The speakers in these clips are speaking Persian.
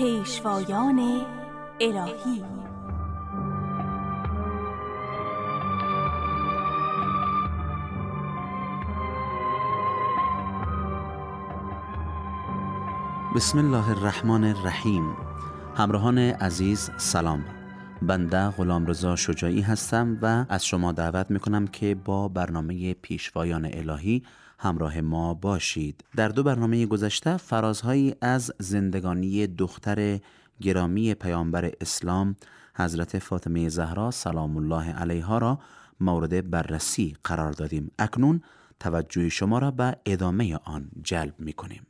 پیشوایان الهی. بسم الله الرحمن الرحیم. همراهان عزیز سلام. بنده غلامرضا شجاعی هستم و از شما دعوت میکنم که با برنامه پیشوایان الهی همراه ما باشید. در دو برنامه گذشته فرازهایی از زندگانی دختر گرامی پیامبر اسلام حضرت فاطمه زهرا سلام الله علیها را مورد بررسی قرار دادیم. اکنون توجه شما را به ادامه آن جلب میکنیم.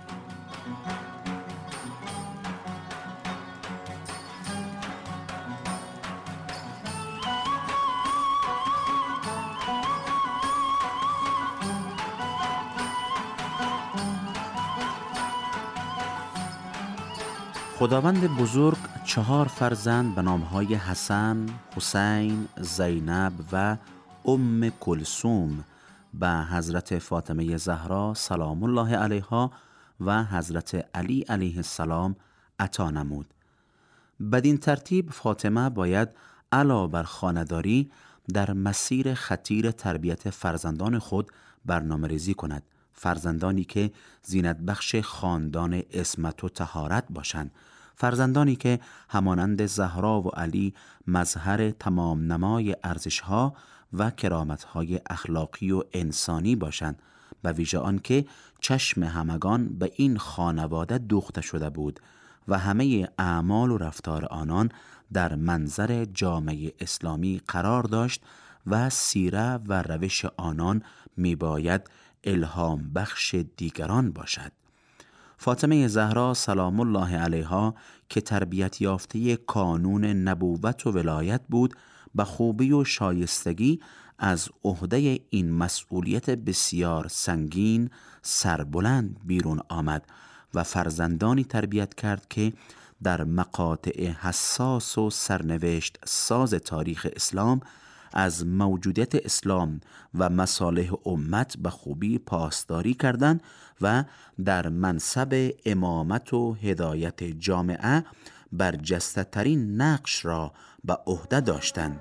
خداوند بزرگ 4 فرزند به نامهای حسن، حسین، زینب و ام کلثوم به حضرت فاطمه زهرا سلام الله علیها و حضرت علی علیه السلام عطا نمود. بدین ترتیب فاطمه باید علاوه بر خانه‌داری در مسیر خطیر تربیت فرزندان خود برنامه‌ریزی کند. فرزندانی که زینت بخش خاندان عصمت و طهارت باشند، فرزندانی که همانند زهرا و علی مظهر تمام نمای ارزش‌ها و کرامت‌های اخلاقی و انسانی باشند، به ویژه آن که چشم همگان به این خانواده دوخته شده بود و همه اعمال و رفتار آنان در منظر جامعه اسلامی قرار داشت و سیره و روش آنان میباید الهام بخش دیگران باشد. فاطمه زهرا سلام الله علیها که تربیت یافته کانون نبوت و ولایت بود، به خوبی و شایستگی از عهده این مسئولیت بسیار سنگین سربلند بیرون آمد و فرزندانی تربیت کرد که در مقاطع حساس و سرنوشت ساز تاریخ اسلام از موجودیت اسلام و مصالح امت به خوبی پاسداری کردند و در منصب امامت و هدایت جامعه برجسته ترین نقش را به عهده داشتند.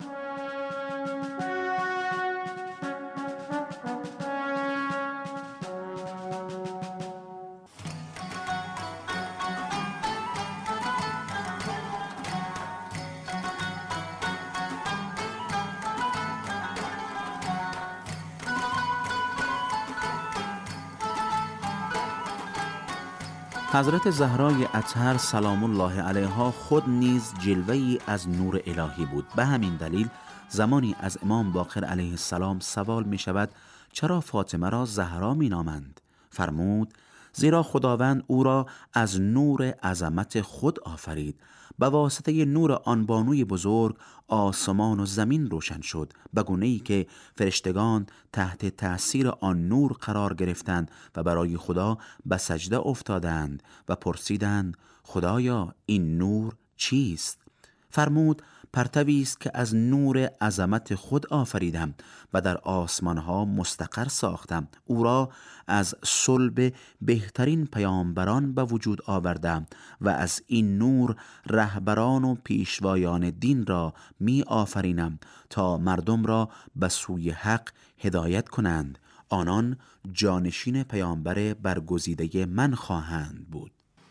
حضرت زهرای اطهر سلام الله علیها خود نیز جلوه‌ای از نور الهی بود. به همین دلیل زمانی از امام باقر علیه السلام سوال می شود چرا فاطمه را زهرا می نامند؟ فرمود زیرا خداوند او را از نور عظمت خود آفرید. به واسطه نور آن بانوی بزرگ آسمان و زمین روشن شد، به گونه‌ای که فرشتگان تحت تأثیر آن نور قرار گرفتند و برای خدا به سجده افتادند و پرسیدند خدایا این نور چیست؟ فرمود پرتوی است که از نور عظمت خود آفریدم و در آسمانها مستقر ساختم. او را از صلب بهترین پیامبران به وجود آوردم و از این نور رهبران و پیشوایان دین را می آفرینم تا مردم را به سوی حق هدایت کنند. آنان جانشین پیامبر برگزیده من خواهند بود.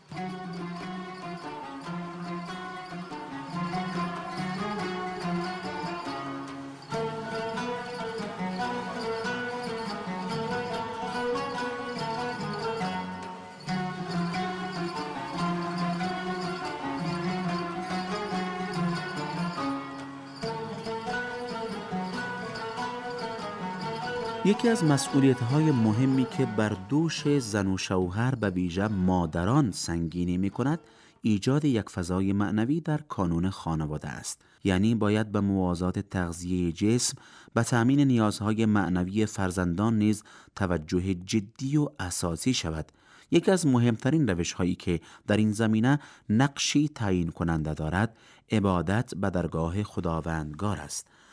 یکی از مسئولیت‌های مهمی که بر دوش زن و شوهر به ویژه مادران سنگینی می‌کند، ایجاد یک فضای معنوی در کانون خانواده است. یعنی باید به موازات تغذیه جسم به تأمین نیازهای معنوی فرزندان نیز توجه جدی و اساسی شود. یکی از مهمترین روش‌هایی که در این زمینه نقشی تعیین کننده دارد، عبادت به درگاه خداوندگار است.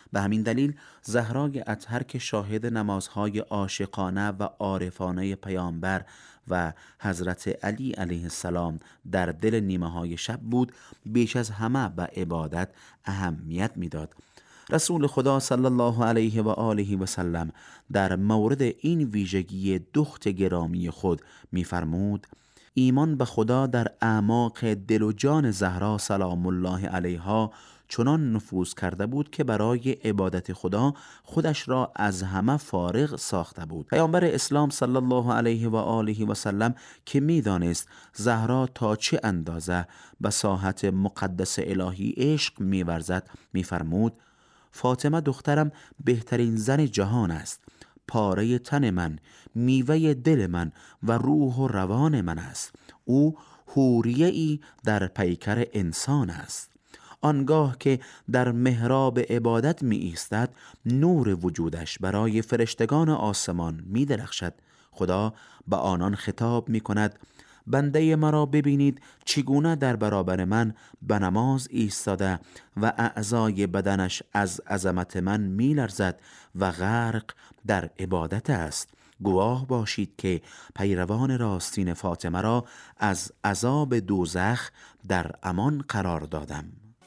به همین دلیل زهرای اطهر که شاهد نمازهای عاشقانه و عارفانه پیامبر و حضرت علی علیه السلام در دل نیمه های شب بود، بیش از همه به عبادت اهمیت میداد. رسول خدا صلی الله علیه و آله و سلم در مورد این ویژگی دخت گرامی خود می‌فرمود: ایمان به خدا در اعماق دل و جان زهرا سلام الله علیها چنان نفوذ کرده بود که برای عبادت خدا خودش را از همه فارغ ساخته بود. پیامبر اسلام صلی الله علیه و آله و سلم که می‌دانست زهرا تا چه اندازه به ساحت مقدس الهی عشق می‌ورزد، می‌فرمود: فاطمه دخترم بهترین زن جهان است، پاره تن من، میوه دل من و روح و روان من است. او حوریه‌ای در پیکر انسان است. آنگاه که در محراب عبادت می ایستد، نور وجودش برای فرشتگان آسمان می درخشد. خدا به آنان خطاب می کند: بنده مرا ببینید چگونه در برابر من به نماز ایستاده و اعضای بدنش از عظمت من می لرزد و غرق در عبادت است. گواه باشید که پیروان راستین فاطمه را از عذاب دوزخ در امان قرار دادم.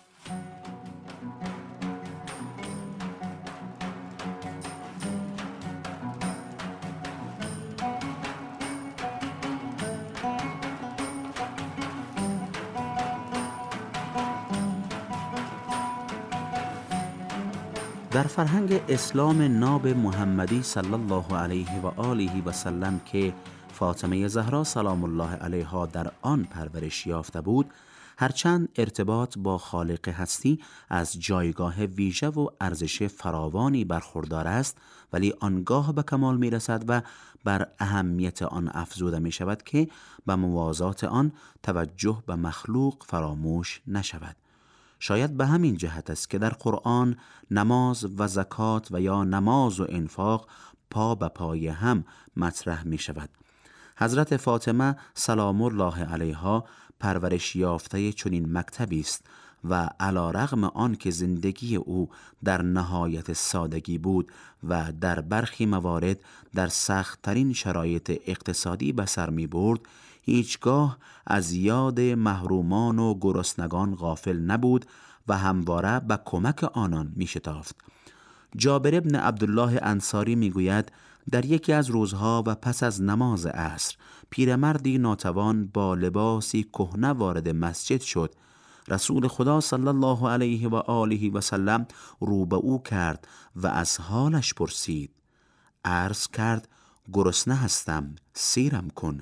در فرهنگ اسلام ناب محمدی صلی الله علیه و آله و سلم که فاطمه زهرا سلام الله علیها در آن پرورش یافته بود، هرچند ارتباط با خالق هستی از جایگاه ویژه و ارزش فراوانی برخوردار است، ولی آنگاه به کمال می رسد و بر اهمیت آن افزوده می شود که به موازات آن توجه به مخلوق فراموش نشود. شاید به همین جهت است که در قرآن نماز و زکات و یا نماز و انفاق پا به پای هم مطرح می شود. حضرت فاطمه سلام الله علیها پرورش یافته چنین مکتبی است و علی رغم آن که زندگی او در نهایت سادگی بود و در برخی موارد در سخت‌ترین شرایط اقتصادی به سر می برد، هیچگاه از یاد محرومان و گرسنگان غافل نبود و همواره به کمک آنان می شتافت. جابر ابن عبدالله انصاری می گوید در یکی از روزها و پس از نماز عصر پیرمردی ناتوان با لباسی کهنه وارد مسجد شد. رسول خدا صلی الله علیه و آله و سلم رو به او کرد و از حالش پرسید. عرض کرد: گرسنه هستم، سیرم کن.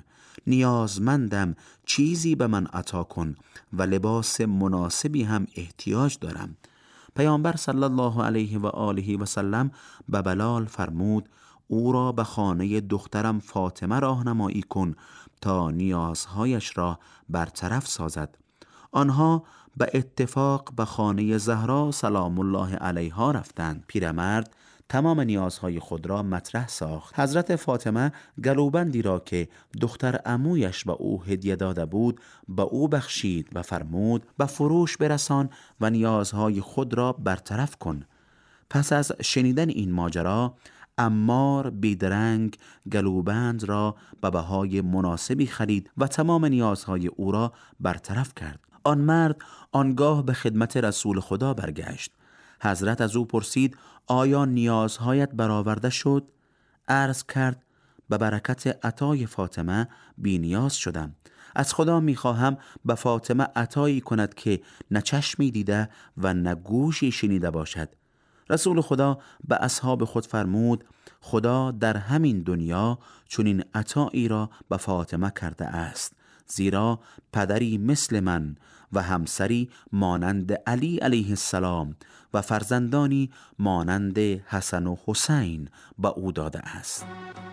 نیازمندم، چیزی به من عطا کن و لباس مناسبی هم احتیاج دارم. پیامبر صلی الله علیه و آله و سلم به بلال فرمود او را به خانه دخترم فاطمه راهنمایی کن تا نیازهایش را برطرف سازد. آنها به اتفاق به خانه زهرا سلام الله علیها رفتند. پیرمرد تمام نیازهای خود را مطرح ساخت. حضرت فاطمه گلوبندی را که دختر عمویش به او هدیه داده بود به او بخشید و فرمود به فروش برسان و نیازهای خود را برطرف کن. پس از شنیدن این ماجرا عمار بیدرنگ گلوبند را به بهای مناسبی خرید و تمام نیازهای او را برطرف کرد. آن مرد آنگاه به خدمت رسول خدا برگشت. حضرت از او پرسید آیا نیازهایت برآورده شد؟ عرض کرد به برکت عطای فاطمه بی نیاز شدم. از خدا میخواهم به فاطمه عطایی کند که نه چشمی دیده و نه گوشی شنیده باشد. رسول خدا به اصحاب خود فرمود خدا در همین دنیا چنین عطایی را به فاطمه کرده است، زیرا پدری مثل من و همسری مانند علی علیه السلام و فرزندانی مانند حسن و حسین به او داده است.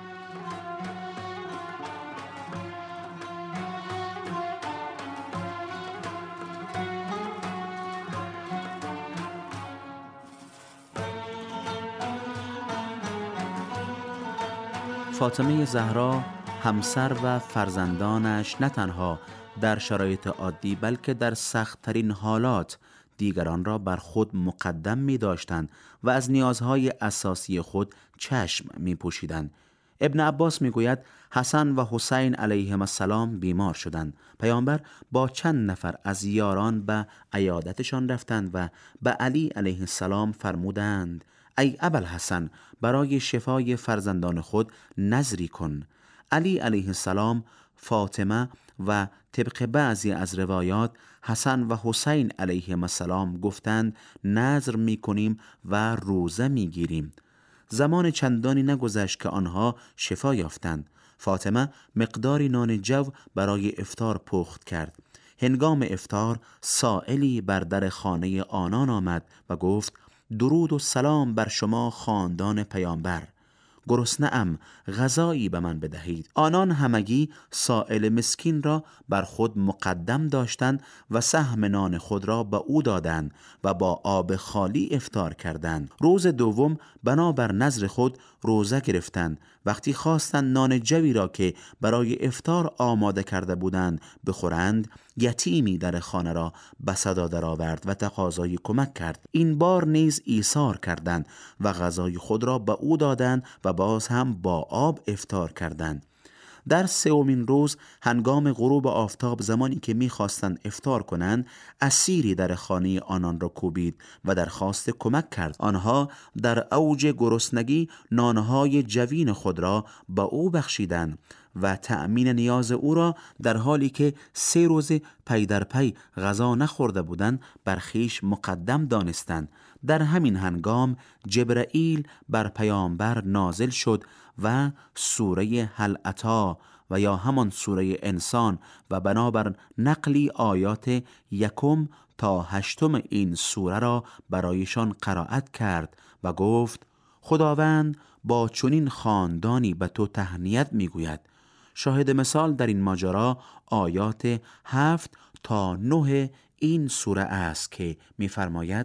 فاطمه زهرا همسر و فرزندانش نه تنها در شرایط عادی بلکه در سخت‌ترین حالات دیگران را بر خود مقدم می داشتند و از نیازهای اساسی خود چشم می پوشیدند. ابن عباس می گوید حسن و حسین علیهم السلام بیمار شدند. پیامبر با چند نفر از یاران به عیادتشان رفتند و به علی علیه السلام فرمودند ای ابوالحسن، برای شفای فرزندان خود نذری کن. علی علیه السلام فاطمه و طبق بعضی از روایات حسن و حسین علیهم السلام گفتند نذر می کنیم و روزه می گیریم. زمان چندانی نگذشت که آنها شفا یافتند. فاطمه مقداری نان جو برای افطار پخت کرد. هنگام افطار سائلی بر در خانه آنان آمد و گفت درود و سلام بر شما خاندان پیامبر، گرسنه‌ام، غذایی به من بدهید. آنان همگی سائل مسکین را بر خود مقدم داشتند و سهم نان خود را به او دادند و با آب خالی افطار کردند. روز دوم بنابر نذر خود روزه گرفتند. وقتی خواستند نان جوی را که برای افطار آماده کرده بودند بخورند، یتیمی در خانه را به صدا درآورد و تقاضای کمک کرد. این بار نیز ایثار کردند و غذای خود را به او دادند و باز هم با آب افطار کردند. در سومین روز هنگام غروب آفتاب، زمانی که می‌خواستند افطار کنند، اسیری در خانه آنان را کوبید و درخواست کمک کرد. آنها در اوج گرسنگی نانهای جوین خود را به او بخشیدند و تأمین نیاز او را در حالی که 3 روز پی در پی غذا نخورده بودند بر خویش مقدم دانستند. در همین هنگام جبرائیل بر پیامبر نازل شد و سوره هل اتی و یا همان سوره انسان و بنابر نقلی آیات 1 تا 8 این سوره را برایشان قرائت کرد و گفت خداوند با چنین خاندانی به تو تهنیت میگوید. شاهد مثال در این ماجرا آیات 7 تا 9 این سوره است که می‌فرماید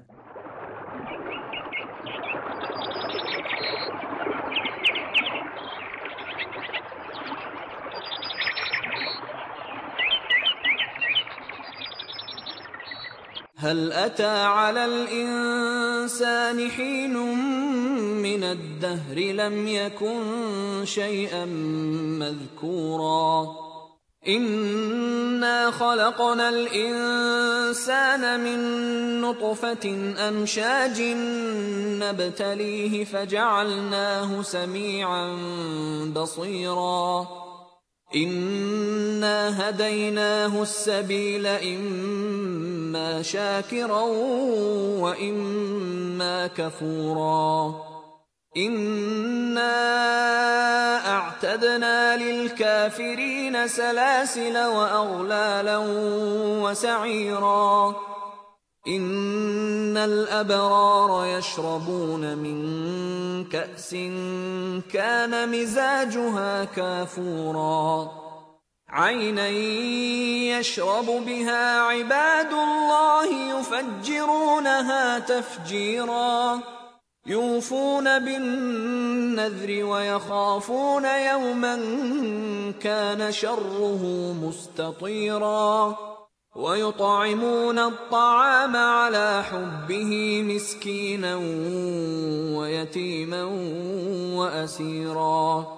هل أتى على الإنسان حين من الدهر لم يكن شيئا مذكورا إنا خلقنا الإنسان من نطفة أمشاج نبتليه فجعلناه سميعا بصيرا إنا هديناه السبيل إما شاكرا وإما كفورا إنا أعتدنا للكافرين سلاسل وأغلالا وسعيرا إن الأبرار يشربون من كأس كان مزاجها كافورا عينا يشرب بها عباد الله يفجرونها تفجيرا يوفون بالنذر ويخافون يوما كان شره مستطيرا ويطعمون الطعام على حبه مسكينا ويتيما وأسيرا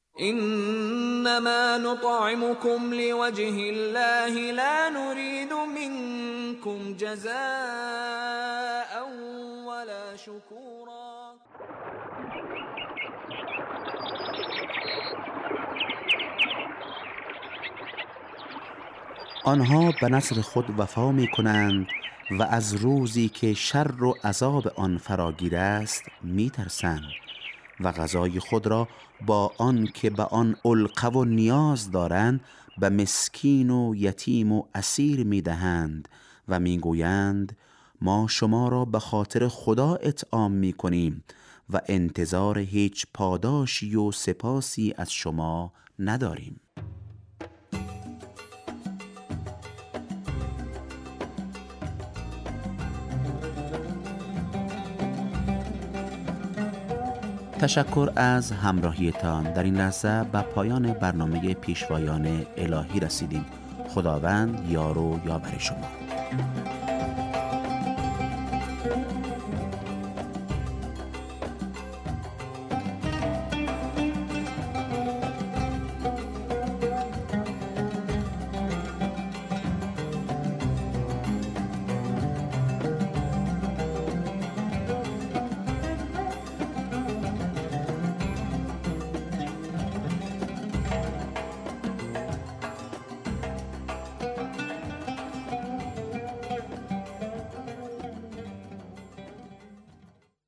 إنما نطعمكم لوجه الله لا نريد منكم جزاء ولا شكورا. آنها به نذر خود وفا می کنند و از روزی که شر و عذاب آن فراگیر است می ترسند و غذای خود را با آن که به آن علقه و نیاز دارند به مسکین و یتیم و اسیر می دهند و می گویند ما شما را به خاطر خدا اطعام می کنیم و انتظار هیچ پاداشی و سپاسی از شما نداریم. تشکر از همراهیتان. در این لحظه به پایان برنامه پیشوایان الهی رسیدیم. خداوند یار و یاور شما.